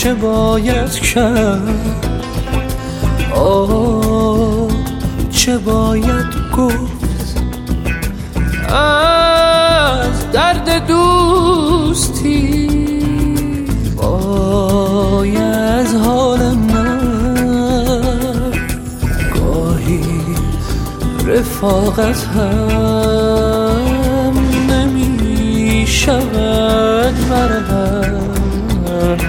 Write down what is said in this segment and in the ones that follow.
چه باید کرد؟ چه باید گفت از درد دوستی؟ وای از حال من گاهی رفاقت هم نمی شود مرهم.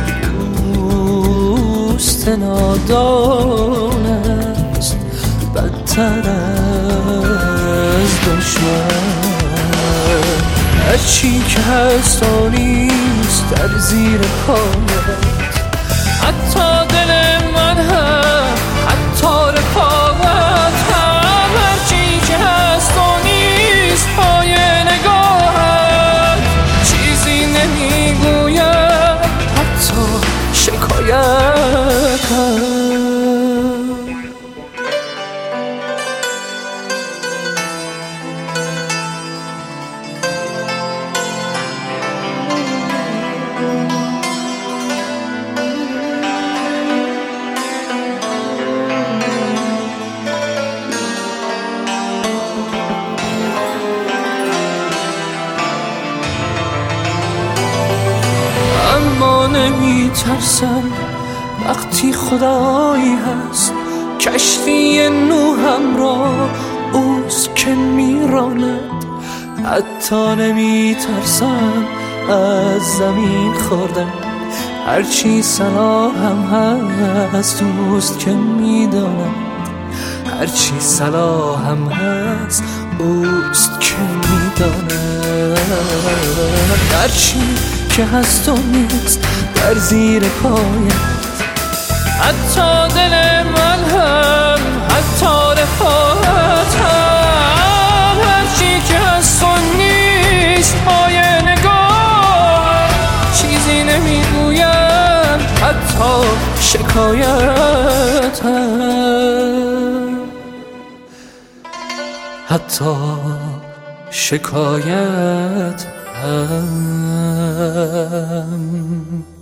دوست نادان است بدتر از دشمن. هرچی که هست و نیست در زیر پایت، حتی دل من هم، حتی رفاقت هم. هرچی که هست و نیست پای نگاهت، چیزی نمیگوید حتی شکایت هم. اما نمی ترسم وقتی خدایی هست، کشتی نوحم را اوست که میراند. حتی نمی ترسم از زمین خوردن، هرچی صلاحم هست اوست که میداند. هرچی صلاحم هست اوست که میداند. هرچی که هست و نیست در زیر پایت، حتی دل من هم، حتی رفاقت هم. هرچی که هست و نیست پای نگاه، چیزی نمیگویم حتی شکایت هم، حتی شکایت هم.